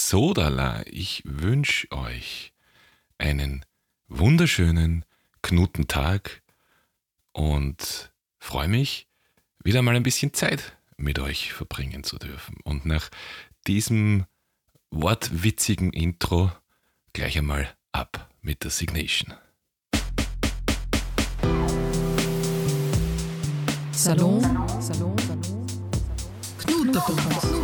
Sodala, ich wünsche euch einen wunderschönen Knutentag und freue mich, wieder mal ein bisschen Zeit mit euch verbringen zu dürfen. Und nach diesem wortwitzigen Intro gleich einmal ab mit der Signation. Salon, Knotenpunkt.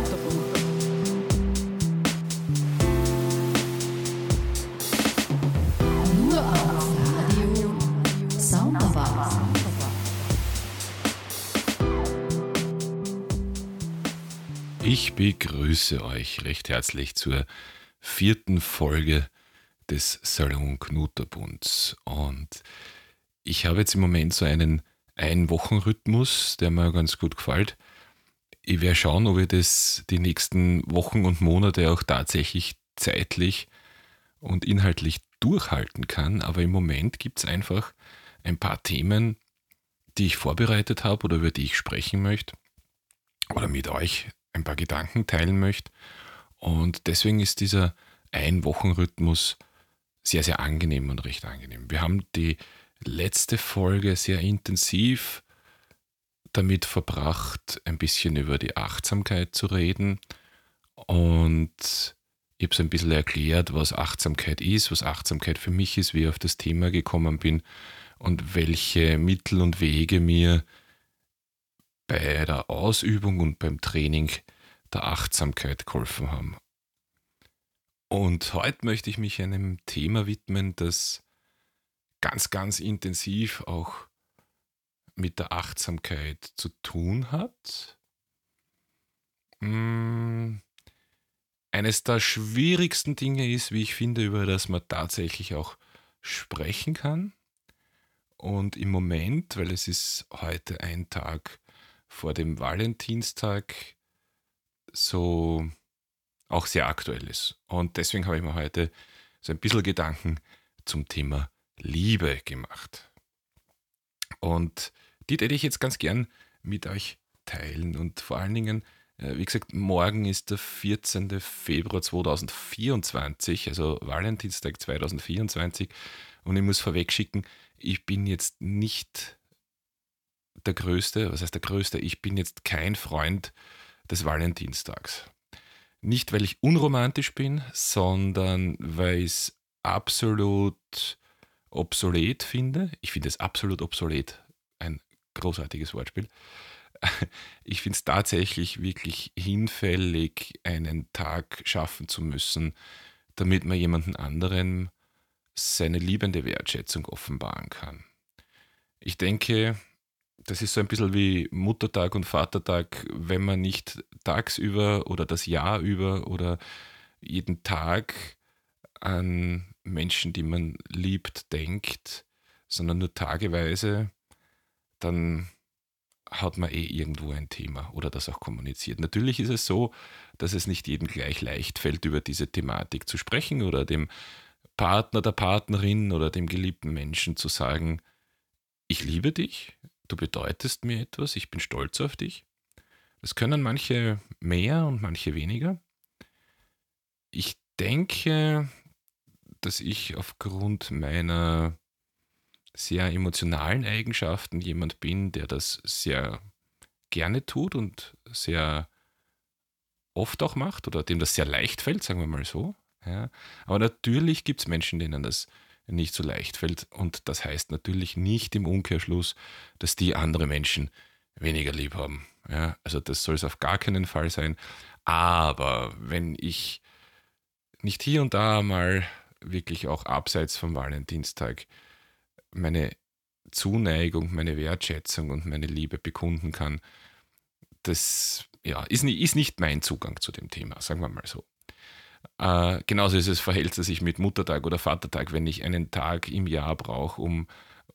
Nur auf Radio Soundbar. Ich begrüße euch recht herzlich zur 4. Folge des Salon Knotenpunts. Und ich habe jetzt im Moment so einen Ein-Wochen-Rhythmus, der mir ganz gut gefällt. Ich werde schauen, ob ich das die nächsten Wochen und Monate auch tatsächlich zeitlich und inhaltlich durchhalten kann. Aber im Moment gibt es einfach ein paar Themen, die ich vorbereitet habe oder über die ich sprechen möchte oder mit euch ein paar Gedanken teilen möchte. Und deswegen ist dieser Ein-Wochen-Rhythmus sehr, sehr angenehm und recht angenehm. Wir haben die letzte Folge sehr intensiv damit verbracht, ein bisschen über die Achtsamkeit zu reden. Und ich habe so ein bisschen erklärt, was Achtsamkeit ist, was Achtsamkeit für mich ist, wie ich auf das Thema gekommen bin und welche Mittel und Wege mir bei der Ausübung und beim Training der Achtsamkeit geholfen haben. Und heute möchte ich mich einem Thema widmen, das ganz, ganz intensiv auch mit der Achtsamkeit zu tun hat. Eines der schwierigsten Dinge ist, wie ich finde, über das man tatsächlich auch sprechen kann. Und im Moment, weil es ist heute ein Tag vor dem Valentinstag, so auch sehr aktuell ist. Und deswegen habe ich mir heute so ein bisschen Gedanken zum Thema Liebe gemacht. Und die hätte ich jetzt ganz gern mit euch teilen. Und vor allen Dingen, wie gesagt, morgen ist der 14. Februar 2024, also Valentinstag 2024. Und ich muss vorwegschicken, ich bin jetzt nicht der Größte, was heißt der Größte? Ich bin jetzt kein Freund des Valentinstags. Nicht, weil ich unromantisch bin, sondern weil ich es absolut obsolet finde. Ich finde es absolut obsolet. Ein großartiges Wortspiel. Ich finde es tatsächlich wirklich hinfällig, einen Tag schaffen zu müssen, damit man jemanden anderen seine liebende Wertschätzung offenbaren kann. Ich denke, das ist so ein bisschen wie Muttertag und Vatertag, wenn man nicht tagsüber oder das Jahr über oder jeden Tag an Menschen, die man liebt, denkt, sondern nur tageweise, dann hat man irgendwo ein Thema oder das auch kommuniziert. Natürlich ist es so, dass es nicht jedem gleich leicht fällt, über diese Thematik zu sprechen oder dem Partner, der Partnerin oder dem geliebten Menschen zu sagen, ich liebe dich, du bedeutest mir etwas, ich bin stolz auf dich. Das können manche mehr und manche weniger. Ich denke, dass ich aufgrund meiner sehr emotionalen Eigenschaften jemand bin, der das sehr gerne tut und sehr oft auch macht oder dem das sehr leicht fällt, sagen wir mal so. Ja. Aber natürlich gibt es Menschen, denen das nicht so leicht fällt und das heißt natürlich nicht im Umkehrschluss, dass die andere Menschen weniger lieb haben. Ja. Also das soll es auf gar keinen Fall sein. Aber wenn ich nicht hier und da mal wirklich auch abseits vom Valentinstag meine Zuneigung, meine Wertschätzung und meine Liebe bekunden kann, das ja, ist nicht mein Zugang zu dem Thema, sagen wir mal so. Genauso verhält es sich mit Muttertag oder Vatertag, wenn ich einen Tag im Jahr brauche, um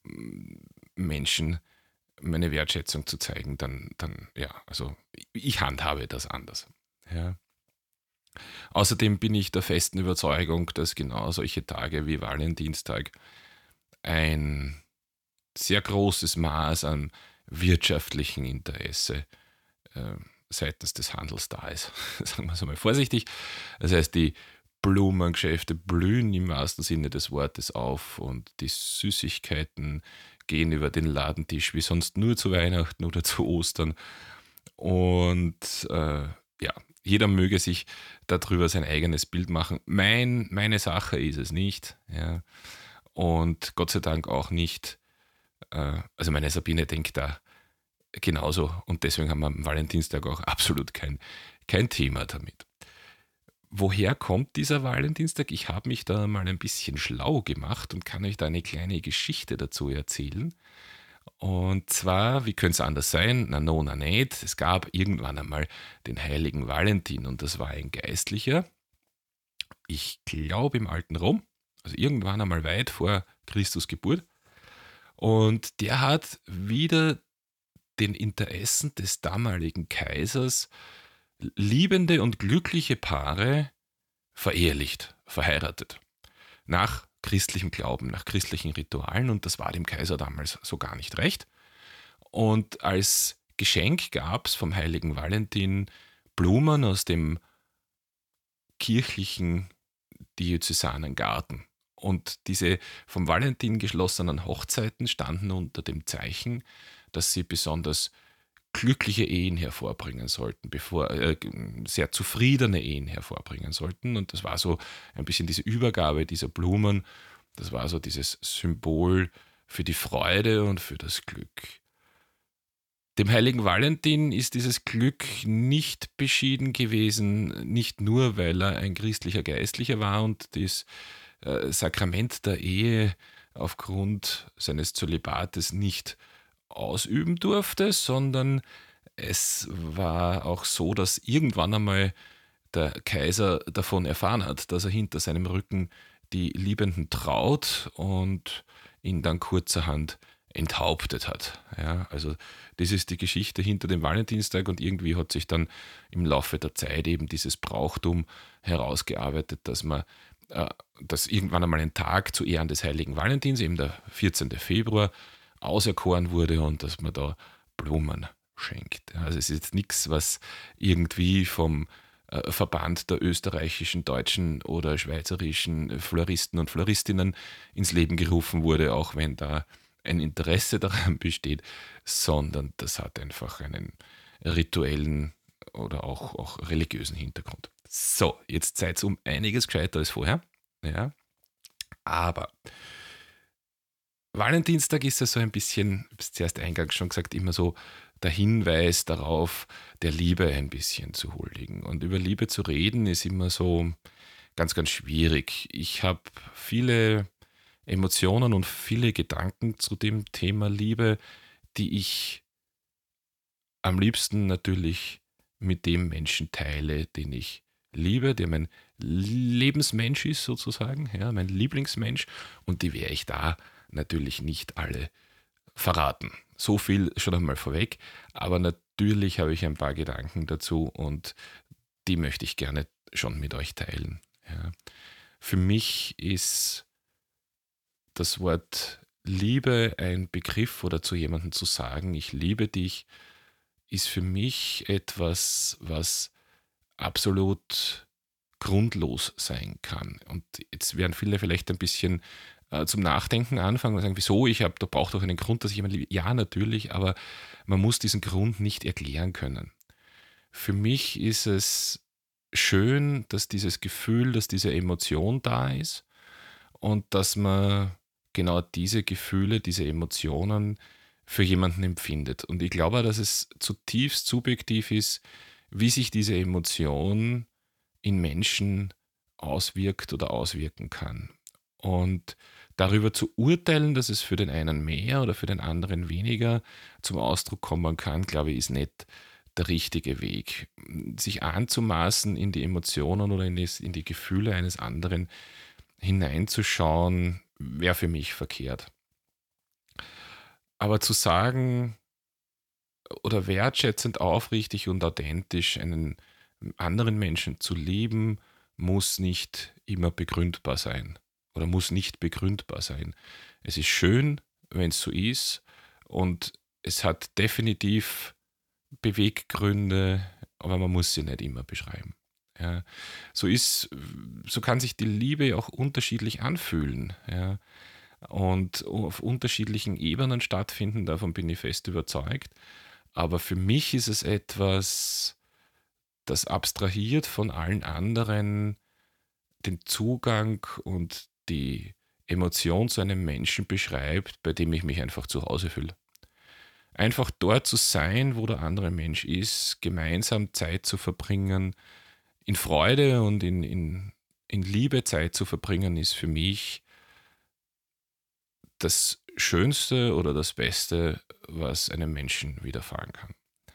Menschen meine Wertschätzung zu zeigen, dann ja, also ich handhabe das anders. Ja. Außerdem bin ich der festen Überzeugung, dass genau solche Tage wie Valentinstag ein sehr großes Maß an wirtschaftlichen Interesse seitens des Handels da ist. Sagen wir es einmal vorsichtig. Das heißt, die Blumengeschäfte blühen im wahrsten Sinne des Wortes auf und die Süßigkeiten gehen über den Ladentisch wie sonst nur zu Weihnachten oder zu Ostern. Und ja, jeder möge sich darüber sein eigenes Bild machen. Meine Sache ist es nicht. Ja. Und Gott sei Dank auch nicht. Also meine Sabine denkt da genauso. Und deswegen haben wir am Valentinstag auch absolut kein Thema damit. Woher kommt dieser Valentinstag? Ich habe mich da mal ein bisschen schlau gemacht und kann euch da eine kleine Geschichte dazu erzählen. Und zwar, wie könnte es anders sein? Na no, na nicht. Es gab irgendwann einmal den heiligen Valentin und das war ein Geistlicher, ich glaube im alten Rom, also irgendwann einmal weit vor Christus Geburt. Und der hat wieder den Interessen des damaligen Kaisers liebende und glückliche Paare verehelicht, verheiratet. Nach christlichem Glauben, nach christlichen Ritualen und das war dem Kaiser damals so gar nicht recht. Und als Geschenk gab es vom heiligen Valentin Blumen aus dem kirchlichen diözesanen Garten. Und diese vom Valentin geschlossenen Hochzeiten standen unter dem Zeichen, dass sie besonders glückliche Ehen hervorbringen sollten, sehr zufriedene Ehen hervorbringen sollten. Und das war so ein bisschen diese Übergabe dieser Blumen, das war so dieses Symbol für die Freude und für das Glück. Dem heiligen Valentin ist dieses Glück nicht beschieden gewesen, nicht nur, weil er ein christlicher Geistlicher war und das Sakrament der Ehe aufgrund seines Zölibates nicht ausüben durfte, sondern es war auch so, dass irgendwann einmal der Kaiser davon erfahren hat, dass er hinter seinem Rücken die Liebenden traut und ihn dann kurzerhand enthauptet hat. Ja, also das ist die Geschichte hinter dem Valentinstag und irgendwie hat sich dann im Laufe der Zeit eben dieses Brauchtum herausgearbeitet, dass irgendwann einmal ein Tag zu Ehren des heiligen Valentins, eben der 14. Februar, auserkoren wurde und dass man da Blumen schenkt. Also es ist jetzt nichts, was irgendwie vom Verband der österreichischen, deutschen oder schweizerischen Floristen und Floristinnen ins Leben gerufen wurde, auch wenn da ein Interesse daran besteht, sondern das hat einfach einen rituellen oder auch religiösen Hintergrund. So, jetzt seid ihr um einiges gescheiter als vorher. Ja, aber Valentinstag ist ja so ein bisschen, ich habe es zuerst eingangs schon gesagt, immer so der Hinweis darauf, der Liebe ein bisschen zu huldigen. Und über Liebe zu reden ist immer so ganz schwierig. Ich habe viele Emotionen und viele Gedanken zu dem Thema Liebe, die ich am liebsten natürlich mit dem Menschen teile, den ich liebe, der mein Lebensmensch ist sozusagen, ja, mein Lieblingsmensch und die werde ich da natürlich nicht alle verraten. So viel schon einmal vorweg, aber natürlich habe ich ein paar Gedanken dazu und die möchte ich gerne schon mit euch teilen. Ja. Für mich ist das Wort Liebe ein Begriff oder zu jemandem zu sagen, ich liebe dich, ist für mich etwas, was absolut grundlos sein kann. Und jetzt werden viele vielleicht ein bisschen zum Nachdenken anfangen und sagen, wieso, da braucht doch einen Grund, dass ich jemanden liebe. Ja, natürlich, aber man muss diesen Grund nicht erklären können. Für mich ist es schön, dass dieses Gefühl, dass diese Emotion da ist und dass man genau diese Gefühle, diese Emotionen für jemanden empfindet. Und ich glaube, dass es zutiefst subjektiv ist, wie sich diese Emotion in Menschen auswirkt oder auswirken kann. Und darüber zu urteilen, dass es für den einen mehr oder für den anderen weniger zum Ausdruck kommen kann, glaube ich, ist nicht der richtige Weg. Sich anzumaßen, in die Emotionen oder in die Gefühle eines anderen hineinzuschauen, wäre für mich verkehrt. Aber zu sagen oder wertschätzend, aufrichtig und authentisch einen anderen Menschen zu lieben, muss nicht immer begründbar sein oder muss nicht begründbar sein. Es ist schön, wenn es so ist und es hat definitiv Beweggründe, aber man muss sie nicht immer beschreiben. Ja, so kann sich die Liebe auch unterschiedlich anfühlen. Ja, und auf unterschiedlichen Ebenen stattfinden, davon bin ich fest überzeugt. Aber für mich ist es etwas, das abstrahiert von allen anderen den Zugang und die Emotion zu einem Menschen beschreibt, bei dem ich mich einfach zu Hause fühle. Einfach dort zu sein, wo der andere Mensch ist, gemeinsam Zeit zu verbringen, in Freude und in Liebe Zeit zu verbringen, ist für mich das Schönste oder das Beste, was einem Menschen widerfahren kann.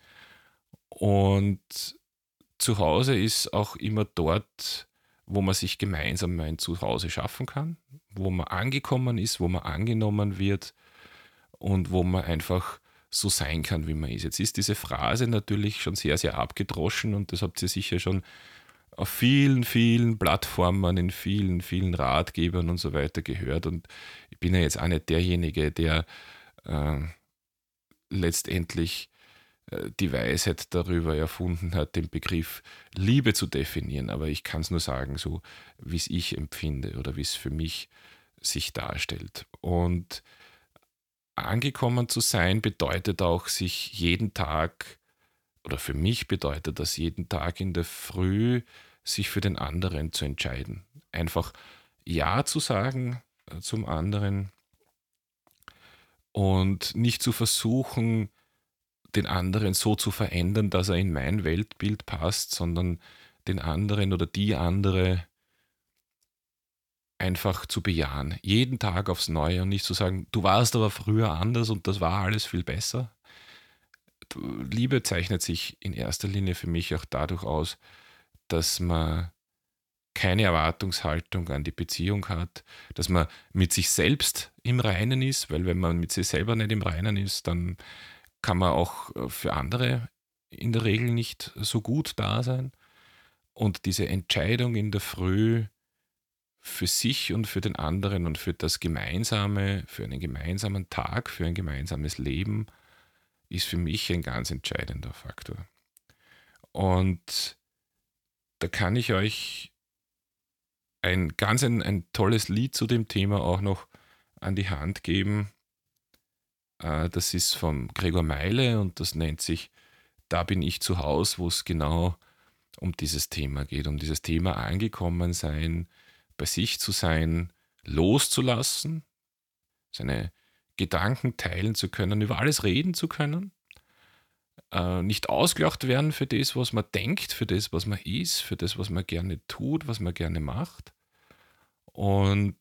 Und zu Hause ist auch immer dort, wo man sich gemeinsam ein Zuhause schaffen kann, wo man angekommen ist, wo man angenommen wird und wo man einfach so sein kann, wie man ist. Jetzt ist diese Phrase natürlich schon sehr, sehr abgedroschen und das habt ihr sicher schon auf vielen, vielen Plattformen, in vielen, vielen Ratgebern und so weiter gehört. Und ich bin ja jetzt auch nicht derjenige, der äh, letztendlich die Weisheit darüber erfunden hat, den Begriff Liebe zu definieren. Aber ich kann es nur sagen, so wie es ich empfinde oder wie es für mich sich darstellt. Und angekommen zu sein bedeutet auch, sich jeden Tag, oder für mich bedeutet das jeden Tag in der Früh, sich für den anderen zu entscheiden. Einfach Ja zu sagen zum anderen und nicht zu versuchen, den anderen so zu verändern, dass er in mein Weltbild passt, sondern den anderen oder die andere einfach zu bejahen. Jeden Tag aufs Neue und nicht zu sagen, du warst aber früher anders und das war alles viel besser. Liebe zeichnet sich in erster Linie für mich auch dadurch aus, dass man keine Erwartungshaltung an die Beziehung hat, dass man mit sich selbst im Reinen ist, weil wenn man mit sich selber nicht im Reinen ist, dann kann man auch für andere in der Regel nicht so gut da sein. Und diese Entscheidung in der Früh für sich und für den anderen und für das Gemeinsame, für einen gemeinsamen Tag, für ein gemeinsames Leben, ist für mich ein ganz entscheidender Faktor. Und da kann ich euch ein tolles Lied zu dem Thema auch noch an die Hand geben. Das ist von Gregor Meile und das nennt sich Da bin ich zu Haus, wo es genau um dieses Thema geht, um dieses Thema angekommen sein, bei sich zu sein, loszulassen, seine Gedanken teilen zu können, über alles reden zu können, nicht ausgelacht werden für das, was man denkt, für das, was man ist, für das, was man gerne tut, was man gerne macht und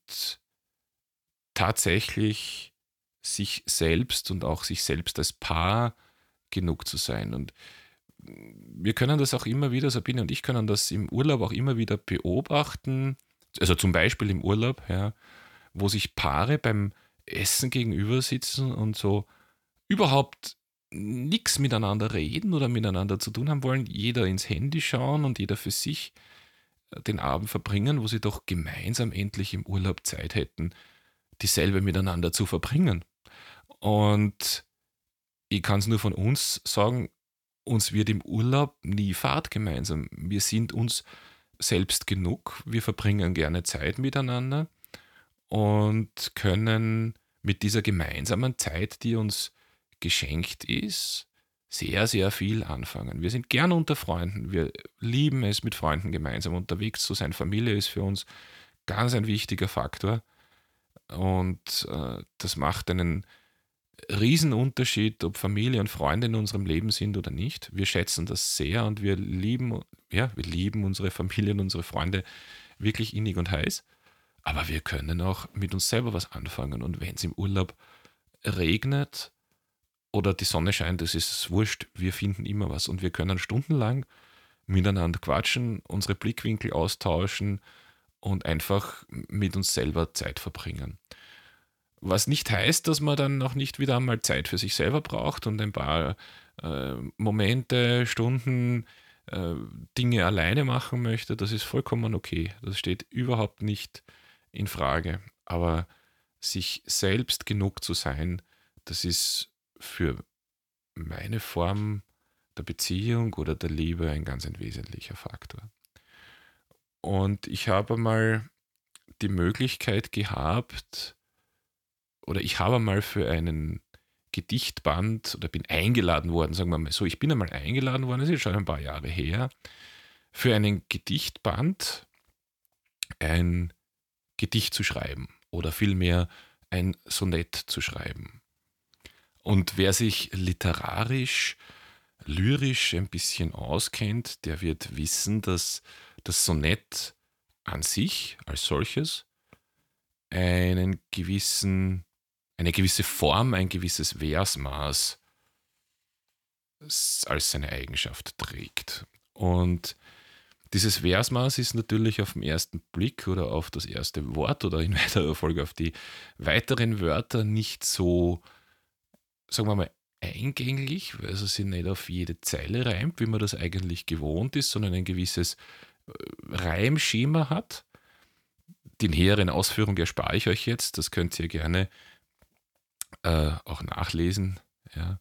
tatsächlich sich selbst und auch sich selbst als Paar genug zu sein. Und wir können das auch immer wieder, Sabine und ich können das im Urlaub auch immer wieder beobachten, also zum Beispiel im Urlaub, ja, wo sich Paare beim Essen gegenüber sitzen und so überhaupt nichts miteinander reden oder miteinander zu tun haben wollen, jeder ins Handy schauen und jeder für sich den Abend verbringen, wo sie doch gemeinsam endlich im Urlaub Zeit hätten, dieselbe miteinander zu verbringen. Und ich kann es nur von uns sagen, uns wird im Urlaub nie Fahrt gemeinsam. Wir sind uns selbst genug, wir verbringen gerne Zeit miteinander und können mit dieser gemeinsamen Zeit, die uns geschenkt ist, sehr, sehr viel anfangen. Wir sind gern unter Freunden, wir lieben es, mit Freunden gemeinsam unterwegs zu sein. Familie ist für uns ganz ein wichtiger Faktor und das macht einen Riesenunterschied, ob Familie und Freunde in unserem Leben sind oder nicht. Wir schätzen das sehr und wir lieben unsere Familie und unsere Freunde wirklich innig und heiß. Aber wir können auch mit uns selber was anfangen. Und wenn es im Urlaub regnet oder die Sonne scheint, das ist wurscht. Wir finden immer was und wir können stundenlang miteinander quatschen, unsere Blickwinkel austauschen und einfach mit uns selber Zeit verbringen. Was nicht heißt, dass man dann noch nicht wieder einmal Zeit für sich selber braucht und ein paar Momente, Stunden, Dinge alleine machen möchte. Das ist vollkommen okay. Das steht überhaupt nicht in Frage. Aber sich selbst genug zu sein, das ist für meine Form der Beziehung oder der Liebe ein ganz ein wesentlicher Faktor. Und ich habe mal die Möglichkeit gehabt, oder ich habe mal für einen Gedichtband oder bin eingeladen worden, sagen wir mal so, ich bin einmal eingeladen worden, das ist schon ein paar Jahre her, für einen Gedichtband ein Gedicht zu schreiben oder vielmehr ein Sonett zu schreiben. Und wer sich literarisch, lyrisch ein bisschen auskennt, der wird wissen, dass das Sonett an sich als solches eine gewisse Form, ein gewisses Versmaß als seine Eigenschaft trägt. Und dieses Versmaß ist natürlich auf den ersten Blick oder auf das erste Wort oder in weiterer Folge auf die weiteren Wörter nicht so, sagen wir mal, eingänglich, weil es sich nicht auf jede Zeile reimt, wie man das eigentlich gewohnt ist, sondern ein gewisses Reimschema hat. Die näheren Ausführungen erspare ich euch jetzt, das könnt ihr gerne auch nachlesen. Ja.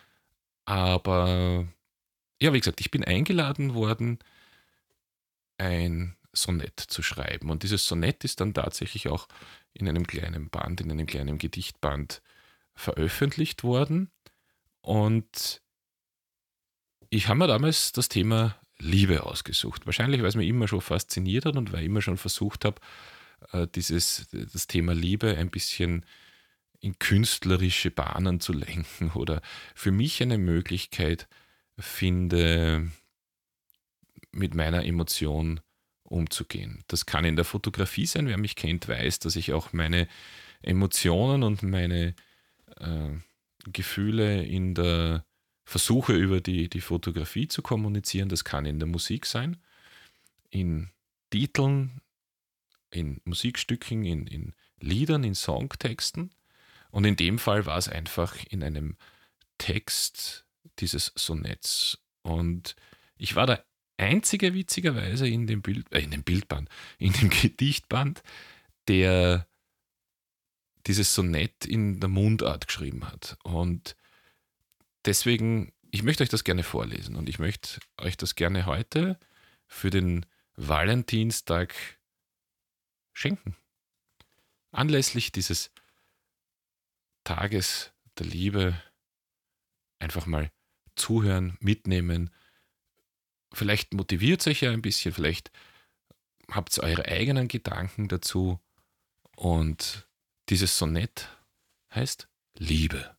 Aber ja, wie gesagt, ich bin eingeladen worden, ein Sonett zu schreiben. Und dieses Sonett ist dann tatsächlich auch in einem kleinen Band, in einem kleinen Gedichtband veröffentlicht worden. Und ich habe mir damals das Thema Liebe ausgesucht. Wahrscheinlich, weil es mich immer schon fasziniert hat und weil ich immer schon versucht habe, das Thema Liebe ein bisschen in künstlerische Bahnen zu lenken oder für mich eine Möglichkeit finde, mit meiner Emotion umzugehen. Das kann in der Fotografie sein. Wer mich kennt, weiß, dass ich auch meine Emotionen und meine Gefühle in der Versuche über die Fotografie zu kommunizieren. Das kann in der Musik sein, in Titeln, in Musikstücken, in Liedern, in Songtexten. Und in dem Fall war es einfach in einem Text dieses Sonetts. Und ich war der einzige, witzigerweise, in dem Bildband, in dem Gedichtband, der dieses Sonett in der Mundart geschrieben hat. Und deswegen, ich möchte euch das gerne vorlesen und ich möchte euch das gerne heute für den Valentinstag schenken. Anlässlich dieses Tages der Liebe einfach mal zuhören, mitnehmen. Vielleicht motiviert es euch ja ein bisschen, vielleicht habt ihr eure eigenen Gedanken dazu. Und dieses Sonett heißt Liebe.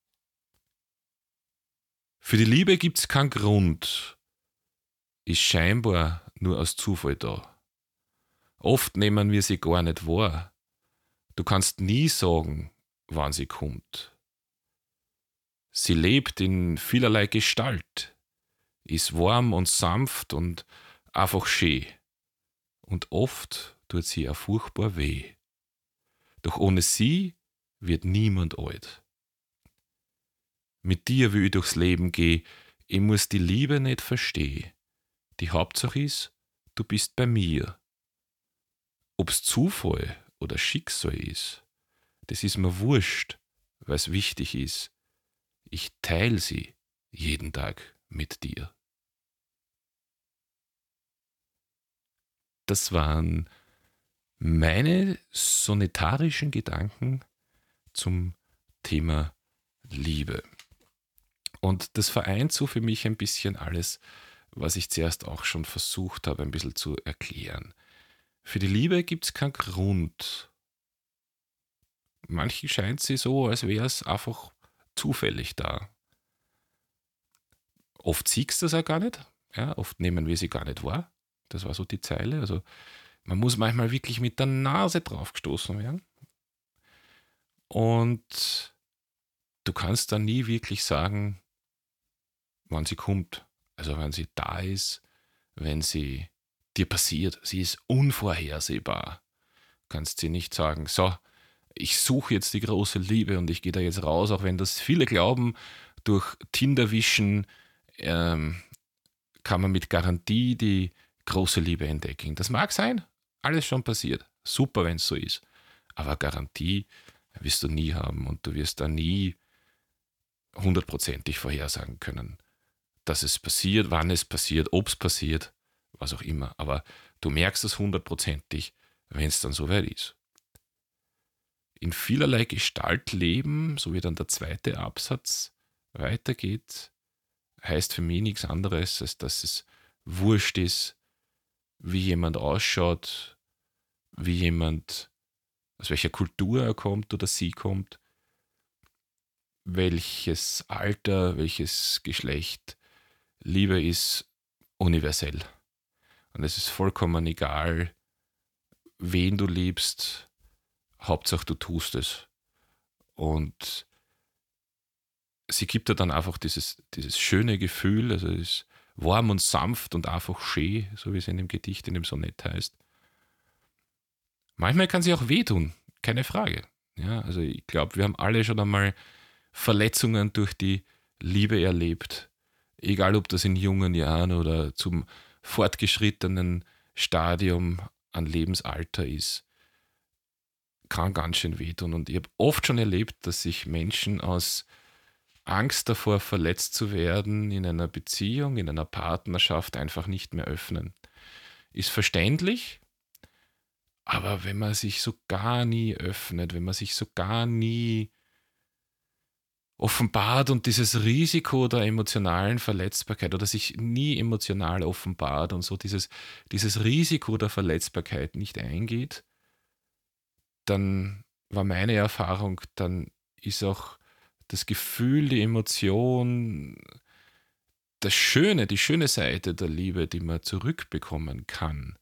Für die Liebe gibt's keinen Grund, ist scheinbar nur aus Zufall da. Oft nehmen wir sie gar nicht wahr. Du kannst nie sagen, wann sie kommt. Sie lebt in vielerlei Gestalt, ist warm und sanft und einfach schön. Und oft tut sie auch furchtbar weh. Doch ohne sie wird niemand alt. Mit dir will ich durchs Leben gehen, ich muss die Liebe nicht verstehen. Die Hauptsache ist, du bist bei mir. Ob's Zufall oder Schicksal ist, das ist mir wurscht, weil's wichtig ist. Ich teile sie jeden Tag mit dir. Das waren meine sonettarischen Gedanken zum Thema Liebe. Und das vereint so für mich ein bisschen alles, was ich zuerst auch schon versucht habe, ein bisschen zu erklären. Für die Liebe gibt es keinen Grund. Manchen scheint sie so, als wäre es einfach zufällig da. Oft siehst du das auch gar nicht. Ja, oft nehmen wir sie gar nicht wahr. Das war so die Zeile. Also man muss manchmal wirklich mit der Nase drauf gestoßen werden. Und du kannst dann nie wirklich sagen, wann sie kommt. Also wenn sie da ist, wenn sie dir passiert. Sie ist unvorhersehbar. Du kannst sie nicht sagen, so, ich suche jetzt die große Liebe und ich gehe da jetzt raus, auch wenn das viele glauben, durch Tinderwischen kann man mit Garantie die große Liebe entdecken. Das mag sein, alles schon passiert. Super, wenn es so ist. Aber Garantie wirst du nie haben und du wirst da nie hundertprozentig vorhersagen können, dass es passiert, wann es passiert, ob es passiert, was auch immer. Aber du merkst es hundertprozentig, wenn es dann soweit ist. In vielerlei Gestalt leben, so wie dann der zweite Absatz weitergeht, heißt für mich nichts anderes, als dass es wurscht ist, wie jemand ausschaut, wie jemand, aus welcher Kultur er kommt oder sie kommt, welches Alter, welches Geschlecht. Liebe ist universell. Und es ist vollkommen egal, wen du liebst, Hauptsache du tust es. Und sie gibt dir dann einfach dieses schöne Gefühl, also es ist warm und sanft und einfach schön, so wie es in dem Gedicht, in dem Sonett heißt. Manchmal kann sie auch wehtun, keine Frage. Ja, also ich glaube, wir haben alle schon einmal Verletzungen durch die Liebe erlebt. Egal, ob das in jungen Jahren oder zum fortgeschrittenen Stadium an Lebensalter ist, kann ganz schön wehtun. Und ich habe oft schon erlebt, dass sich Menschen aus Angst davor, verletzt zu werden, in einer Beziehung, in einer Partnerschaft einfach nicht mehr öffnen. Ist verständlich, aber wenn man sich so gar nie öffnet, wenn man sich so gar nie offenbart und dieses Risiko der emotionalen Verletzbarkeit oder sich nie emotional offenbart und so dieses Risiko der Verletzbarkeit nicht eingeht, dann war meine Erfahrung, dann ist auch das Gefühl, die Emotion, die schöne Seite der Liebe, die man zurückbekommen kann,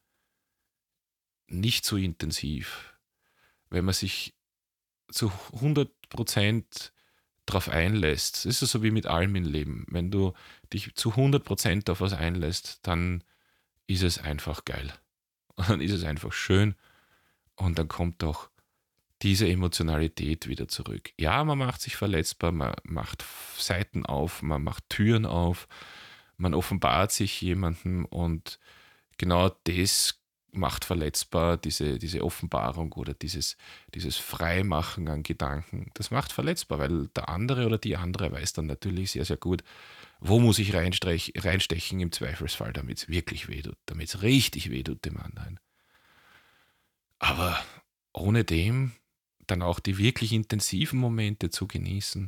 nicht so intensiv. Wenn man sich zu 100% darauf einlässt, das ist ja so wie mit allem im Leben. Wenn du dich zu 100% auf was einlässt, dann ist es einfach geil. Und dann ist es einfach schön und dann kommt auch diese Emotionalität wieder zurück. Ja, man macht sich verletzbar, man macht Seiten auf, man macht Türen auf, man offenbart sich jemandem und genau das macht verletzbar, diese Offenbarung oder dieses Freimachen an Gedanken. Das macht verletzbar, weil der andere oder die andere weiß dann natürlich sehr, sehr gut, wo muss ich reinstechen im Zweifelsfall, damit es wirklich wehtut, damit es richtig wehtut dem anderen. Aber ohne dem dann auch die wirklich intensiven Momente zu genießen.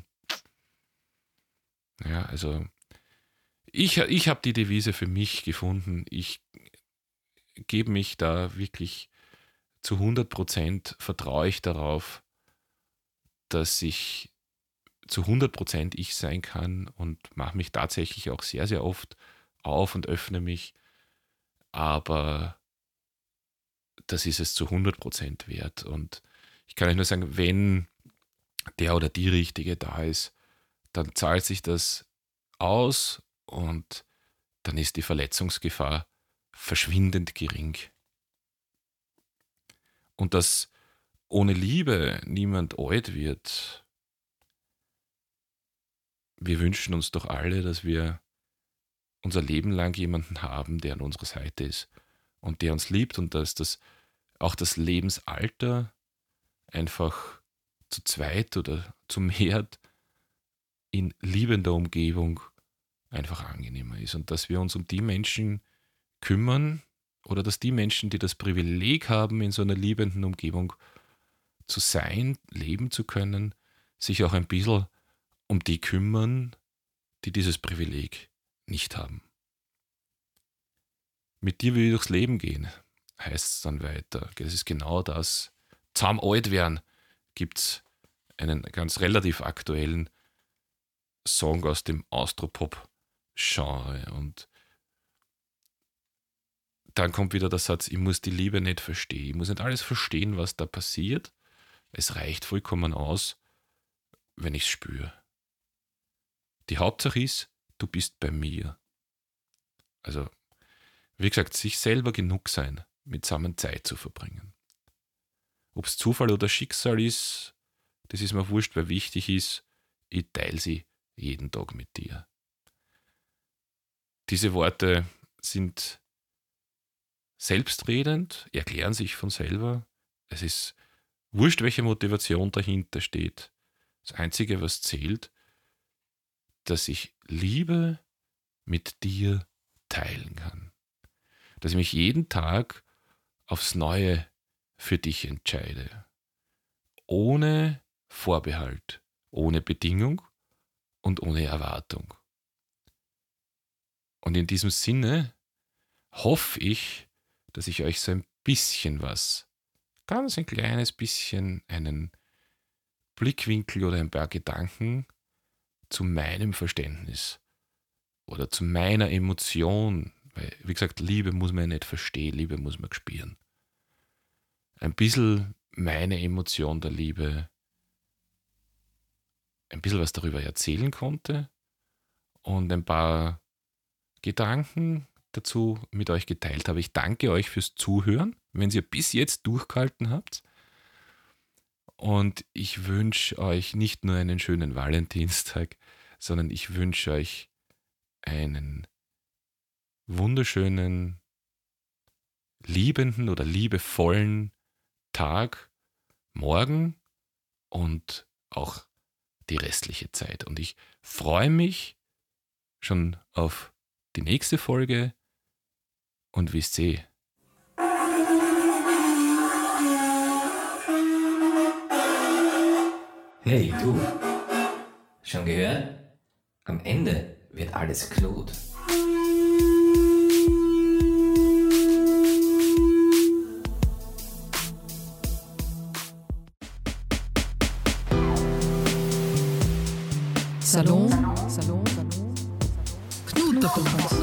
Ja, also ich habe die Devise für mich gefunden. Ich gebe mich da wirklich zu 100%, vertraue ich darauf, dass ich zu 100% ich sein kann und mache mich tatsächlich auch sehr, sehr oft auf und öffne mich. Aber das ist es zu 100% wert. Und ich kann euch nur sagen, wenn der oder die Richtige da ist, dann zahlt sich das aus und dann ist die Verletzungsgefahr verschwindend gering. Und dass ohne Liebe niemand alt wird. Wir wünschen uns doch alle, dass wir unser Leben lang jemanden haben, der an unserer Seite ist und der uns liebt und dass auch das Lebensalter einfach zu zweit oder zu mehr in liebender Umgebung einfach angenehmer ist und dass wir uns um die Menschen kümmern oder dass die Menschen, die das Privileg haben, in so einer liebenden Umgebung zu sein, leben zu können, sich auch ein bisschen um die kümmern, die dieses Privileg nicht haben. Mit dir will ich durchs Leben gehen, heißt es dann weiter. Das ist genau das. Zahm alt werden gibt es einen ganz relativ aktuellen Song aus dem Austropop-Genre. Und dann kommt wieder der Satz, ich muss die Liebe nicht verstehen. Ich muss nicht alles verstehen, was da passiert. Es reicht vollkommen aus, wenn ich es spüre. Die Hauptsache ist, du bist bei mir. Also, wie gesagt, sich selber genug sein, mit zusammen Zeit zu verbringen. Ob es Zufall oder Schicksal ist, das ist mir wurscht, weil wichtig ist, ich teile sie jeden Tag mit dir. Diese Worte sind selbstredend, erklären sich von selber. Es ist wurscht, welche Motivation dahinter steht. Das Einzige, was zählt, dass ich liebe mit dir teilen kann. Dass ich mich jeden Tag aufs Neue für dich entscheide. Ohne Vorbehalt, ohne Bedingung und ohne Erwartung. Und in diesem Sinne hoffe ich, dass ich euch so ein bisschen was, ganz ein kleines bisschen, einen Blickwinkel oder ein paar Gedanken zu meinem Verständnis oder zu meiner Emotion, weil, wie gesagt, Liebe muss man ja nicht verstehen, Liebe muss man spüren. Ein bisschen meine Emotion der Liebe, ein bisschen was darüber erzählen konnte und ein paar Gedanken dazu mit euch geteilt habe. Ich danke euch fürs Zuhören, wenn ihr bis jetzt durchgehalten habt. Und ich wünsche euch nicht nur einen schönen Valentinstag, sondern ich wünsche euch einen wunderschönen, liebenden oder liebevollen Tag, morgen und auch die restliche Zeit. Und ich freue mich schon auf die nächste Folge und wisst ihr, Hey du, schon gehört? Am Ende wird alles Glut. Salon, Knutepunkt.